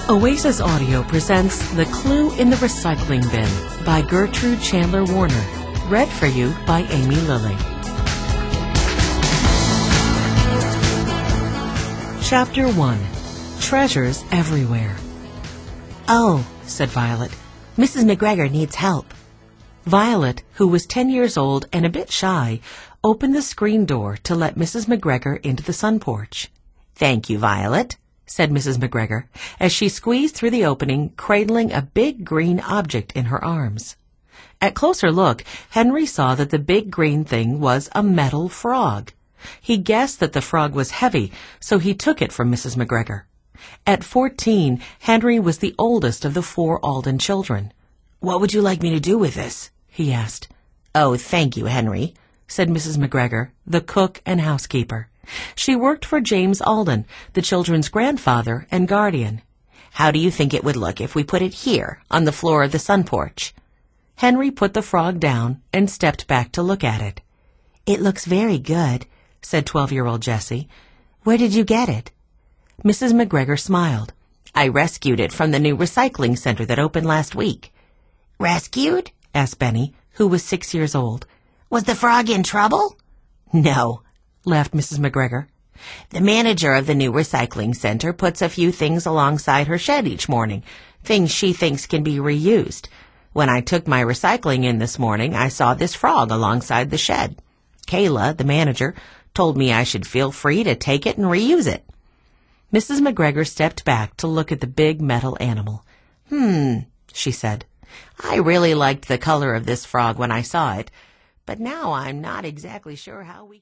Oasis Audio presents The Clue in the Recycling Bin by Gertrude Chandler Warner. Read for you by Amy Lilly. Chapter 1. Treasures Everywhere. "Oh," said Violet, "Mrs. McGregor needs help." Violet, who was 10 years old and a bit shy, opened the screen door to let Mrs. McGregor into the sun porch. "Thank you, Violet," said Mrs. McGregor, as she squeezed through the opening, cradling a big green object in her arms. At closer look, Henry saw that the big green thing was a metal frog. He guessed that the frog was heavy, so he took it from Mrs. McGregor. At 14, Henry was the oldest of the 4 Alden children. "What would you like me to do with this?" he asked. "Oh, thank you, Henry," said Mrs. McGregor, the cook and housekeeper. She worked for James Alden, the children's grandfather and guardian. "How do you think it would look if we put it here, on the floor of the sun porch?" Henry put the frog down and stepped back to look at it. "It looks very good," said 12-year-old Jessie. "Where did you get it?" Mrs. McGregor smiled. "I rescued it from the new recycling center that opened last week." "Rescued?" asked Benny, who was 6 years old. "Was the frog in trouble?" "No," laughed Mrs. McGregor. "The manager of the new recycling center puts a few things alongside her shed each morning, things she thinks can be reused. When I took my recycling in this morning, I saw this frog alongside the shed. Kayla, the manager, told me I should feel free to take it and reuse it." Mrs. McGregor stepped back to look at the big metal animal. She said. "I really liked the color of this frog when I saw it, but now I'm not exactly sure how we